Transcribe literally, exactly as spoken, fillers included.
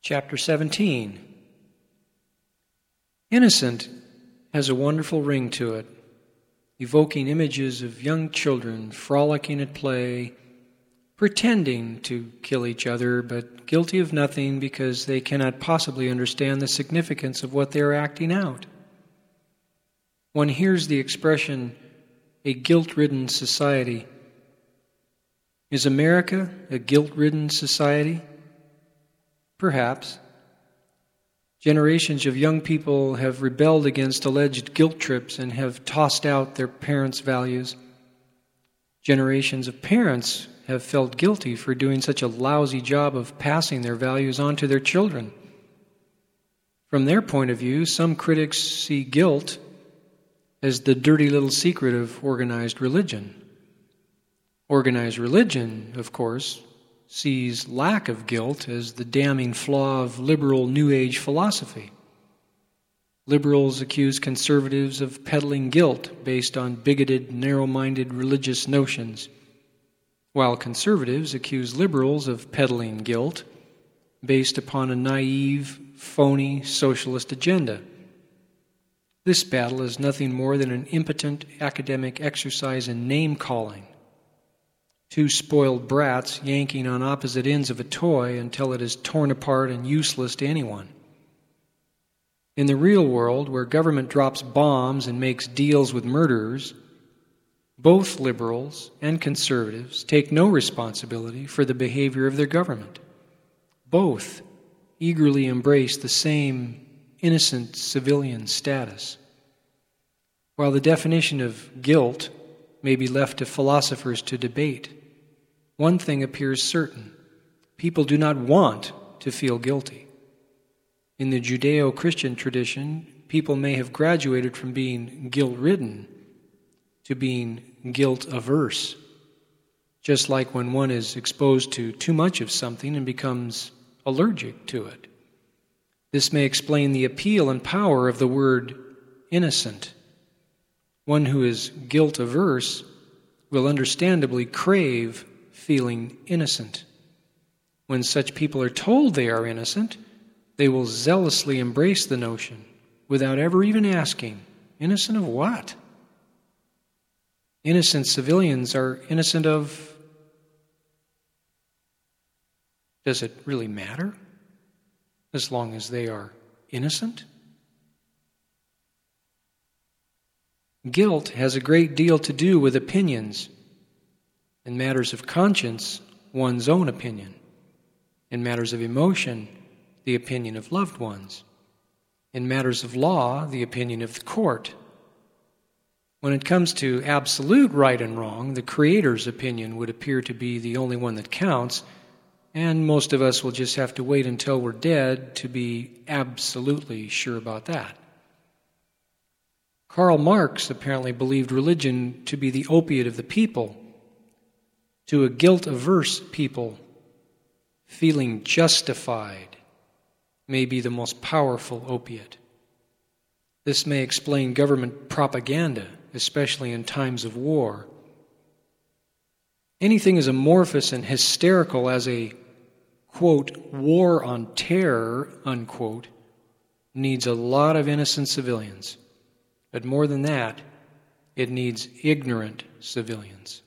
Chapter seventeen. Innocent has a wonderful ring to it, evoking images of young children frolicking at play, pretending to kill each other, but guilty of nothing because they cannot possibly understand the significance of what they are acting out. One hears the expression, a guilt-ridden society. Is America a guilt-ridden society? Perhaps. Generations of young people have rebelled against alleged guilt trips and have tossed out their parents' values. Generations of parents have felt guilty for doing such a lousy job of passing their values on to their children. From their point of view, some critics see guilt as the dirty little secret of organized religion. Organized religion, of course, sees lack of guilt as the damning flaw of liberal New Age philosophy. Liberals accuse conservatives of peddling guilt based on bigoted, narrow-minded religious notions, while conservatives accuse liberals of peddling guilt based upon a naive, phony socialist agenda. This battle is nothing more than an impotent academic exercise in name-calling. Two spoiled brats yanking on opposite ends of a toy until it is torn apart and useless to anyone. In the real world, where government drops bombs and makes deals with murderers, both liberals and conservatives take no responsibility for the behavior of their government. Both eagerly embrace the same innocent civilian status. While the definition of guilt may be left to philosophers to debate, one thing appears certain: people do not want to feel guilty. In the Judeo-Christian tradition, people may have graduated from being guilt-ridden to being guilt-averse, just like when one is exposed to too much of something and becomes allergic to it. This may explain the appeal and power of the word innocent. One who is guilt-averse will understandably crave feeling innocent. When such people are told they are innocent, they will zealously embrace the notion without ever even asking, innocent of what? Innocent civilians are innocent of... Does it really matter? As long as they are innocent? Guilt has a great deal to do with opinions. In matters of conscience, one's own opinion. In matters of emotion, the opinion of loved ones. In matters of law, the opinion of the court. When it comes to absolute right and wrong, the Creator's opinion would appear to be the only one that counts, and most of us will just have to wait until we're dead to be absolutely sure about that. Karl Marx apparently believed religion to be the opiate of the people. To a guilt-averse people, feeling justified may be the most powerful opiate. This may explain government propaganda, especially in times of war. Anything as amorphous and hysterical as a, quote, war on terror, unquote, needs a lot of innocent civilians. But more than that, it needs ignorant civilians.